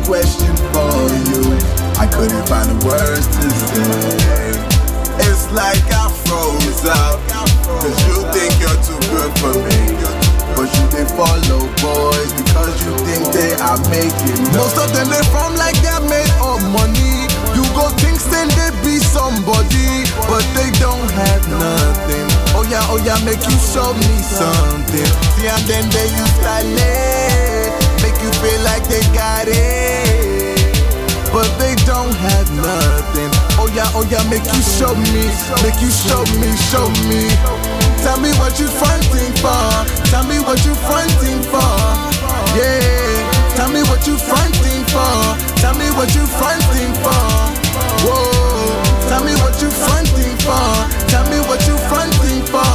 question for you. I couldn't find the words to say. It's like I froze up, cause you think you're too good for me. But you they follow boys because you think they are making money. Most of them they from like they're made of money. You go think then they be somebody, but they don't have nothing. Oh yeah, make you show me something. See, and then they use that make you feel like they got it, but they don't have nothing. Oh yeah, make you show me, show me. Tell me what you fronting for. Tell me what you fronting for. Yeah. Tell me what you fronting for. Tell me what you fronting for. Whoa. Tell me what you fronting for. Tell me what you fronting for.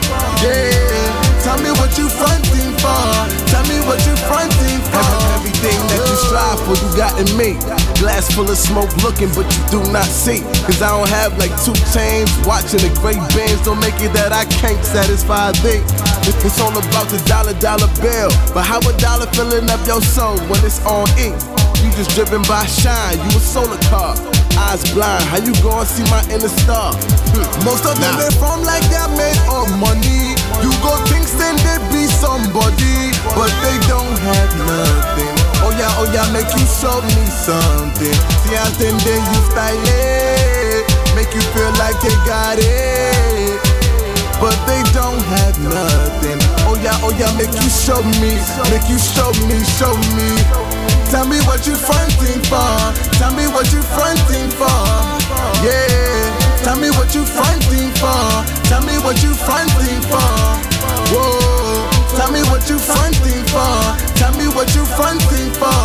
Yeah. Tell me what you fronting for. Tell me what you fronting for. Everything that you strive for, you got in me. Glass full of smoke looking, but you do not see. Cause I don't have like 2 chains. Watching the great bands don't make it that I can't satisfy thee. It's all about the dollar bill. But how a dollar filling up your soul when it's on E? You just driven by shine, you a solar car. Eyes blind, how you gon' see my inner star? Most of them they from like they're made of money. You go think then they be somebody, but they don't have nothing. Oh yeah, make you show me something. See, and then they use style it, make you feel like they got it, but they don't have nothing. Oh yeah, make you show me, show me. Tell me what you fronting for. Tell me what you fronting for. Yeah. Tell me what you fronting for. Tell me what you fronting for. Whoa. Tell me what you fronting for. Tell me what you fronting for.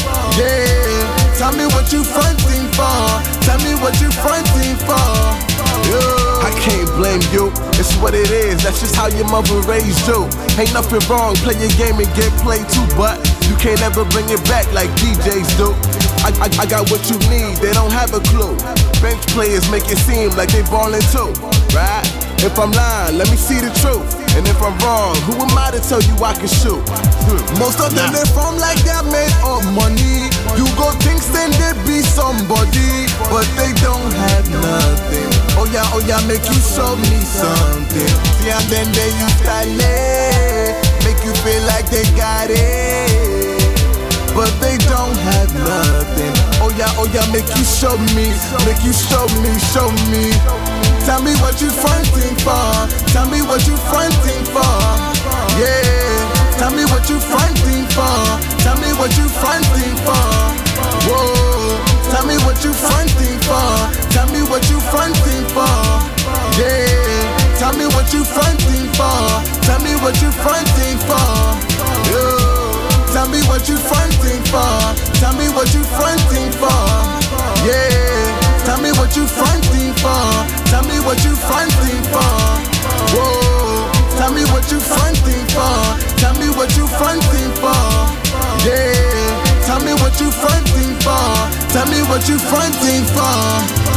Yeah. Tell me what you fronting for. Tell me what you fronting for. Yeah. I can't blame you, it's what it is, that's just how your mother raised you. Ain't nothing wrong, play your game and get played too, but you can't ever bring it back like DJs do. I got what you need, they don't have a clue. Bench players make it seem like they ballin' too, right? If I'm lying, let me see the truth. And if I'm wrong, who am I to tell you I can shoot? Most of them they from like they're made of money. You go think then they be somebody, but they don't have nothing. Oh yeah, make you show me something. See, and then they use that make you feel like they got it, but they don't have nothing. Oh yeah, make you show me, show me. Tell me what you fronting for. Tell me what you fronting for. Yeah. Tell me what you fronting for. Tell me what you fronting for. Whoa. Tell me what you fronting for. Tell me what you fronting for. Yeah. Tell me what you fronting for. Tell me what you fronting for. Yeah. Tell me what you fronting for. Tell me what you fronting for. Yeah. Tell me what you fronting for. Tell me what you fronting for. Whoa. Tell me what you fronting for. Tell me what you fronting for. Yeah. Tell me what you fronting for. Tell me what you fronting for.